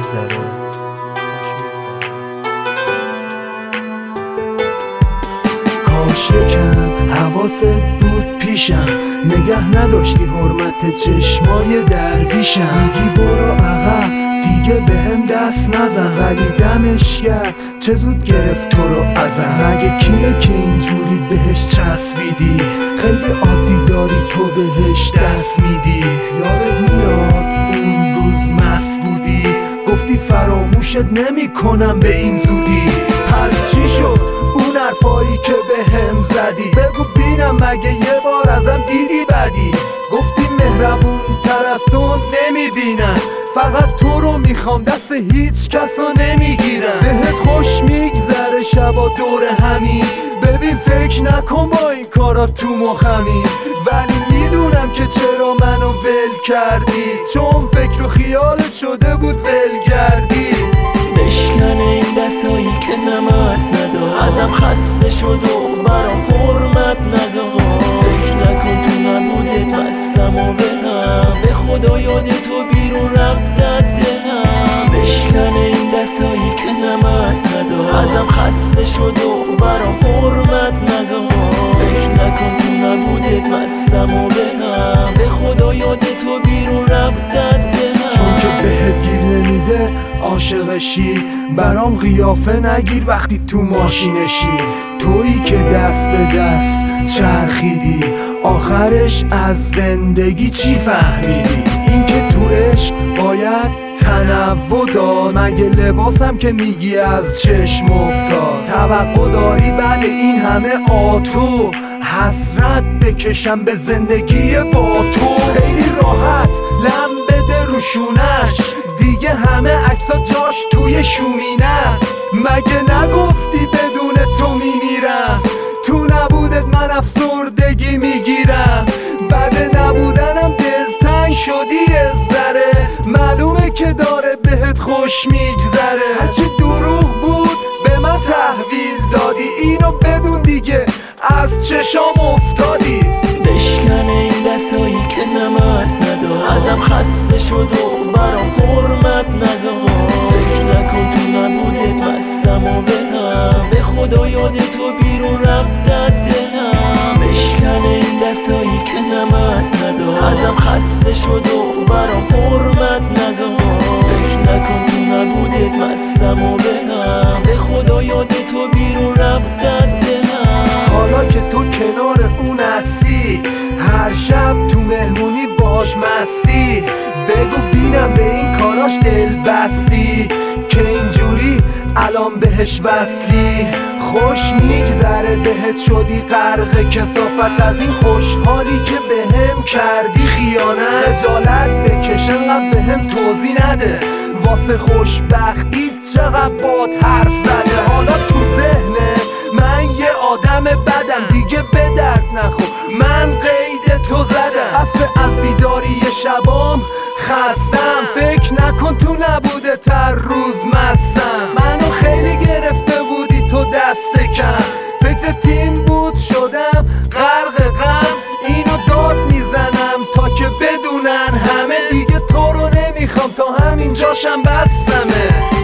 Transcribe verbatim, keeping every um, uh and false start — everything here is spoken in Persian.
میگذره. کاش یکم حواست بود پیشم، نگه نداشتی حرمت چشمای درویشم. میگی برو عقب دیگه بهم دست نزن، ولی دمش کرد چه زود گرفت تو رو ازم. مگه کیه که اینجوری بهش چسبیدی؟ خیلی عادی داری تو بهش دست میدی. یادت میاد اون روز مست بودی، گفتی فراموشت نمی کنم به این زودی. پس چی شد اون حرفایی که بهم زدی؟ بگو بینم مگه یه بار ازم دیدی بدی؟ گفتی مهربون تر از تو نمیبینن، فقط تو رو میخوام دست هیچ کسا نمیگیرم. بهت خوش میگذره شبا دور همین، ببین فکر نکن با این کارات تو مخمی. ولی میدونم که چرا منو ول کردی، چون فکر و خیالت شده بود ولگردی. بشکنه این دستایی که نمت ندار، ازم خسته شد و برام حرمت نذار. فکر نکن تو نبودت مستم و بهم، به خدا یاد تو بیرون رفت از دلم. بشکنه این دستایی که نمت ندار، ازم خسته شد و برام حرمت نذار. فکر نکن تو نبودت مستم و بهم، به خدا یاد تو بیرون رفت از دلم. چون که بهت گیر نمیده عاشقشی، برام قیافه نگیر وقتی تو ماشینشی. تویی که دست به دست چرخیدی، آخرش از زندگی چی فهمیدی؟ این که تو عشق باید تنوع دار، مگه لباسم که میگی از چشم افتاد؟ توقع داری بعد این همه آتو حسرت بکشم به زندگی با تو؟ خیلی راحت لم بده روشونش، دیگه همه عکسا جاش توی شومینه است. مگه نگفتی بدون تو میمیرم؟ تو نبودت من افسردگی میگیرم، بعد نبودنم دلتنگ شدی از ذره. معلومه که داره بهت خوش میگذره، هرچی دروغ بود به من تحویل دادی. اینو بدون دیگه از چشام افتادی. بشکنه این دستایی که نمت ندار، ازم خسته شد و برام حرمت نذار. فکر نکن تو نبودت مستم و بهم، به خدا یاد تو بیرون رفت از دلم. بشکنه این دستایی که نمت ندار، ازم خسته شد و برام حرمت نذار. فکر نکن تو نبودت مستم و بهم، به خدا یاد تو بیرون رفت از دلم. حالا که تو کنار اون هستی، هر شب تو مهمونی باش مستی، بگو بینم به این کاراش دل بستی که اینجوری الان بهش وصلی. خوش میگذره بهت شدی غرق کثافت، از این خوشحالی که بهم کردی خیانت. خجالت بکش انقدر بهم توضیح نده، واسه خوشبختی چقدر باد حرف زده. حالا تو ذهنه من یه آدم بدم، دیگه به درد نخور من قید تو زدم. اصل از بیداری شبام خستم، فکر نکن تو نبوده تر روز مستم. منو خیلی گرفته بودی تو دست کم، فکر تیم بود شدم غرق غم. اینو داد میزنم تا که بدونن همه، دیگه تو رو نمیخوام تا همین جاشم بستمه.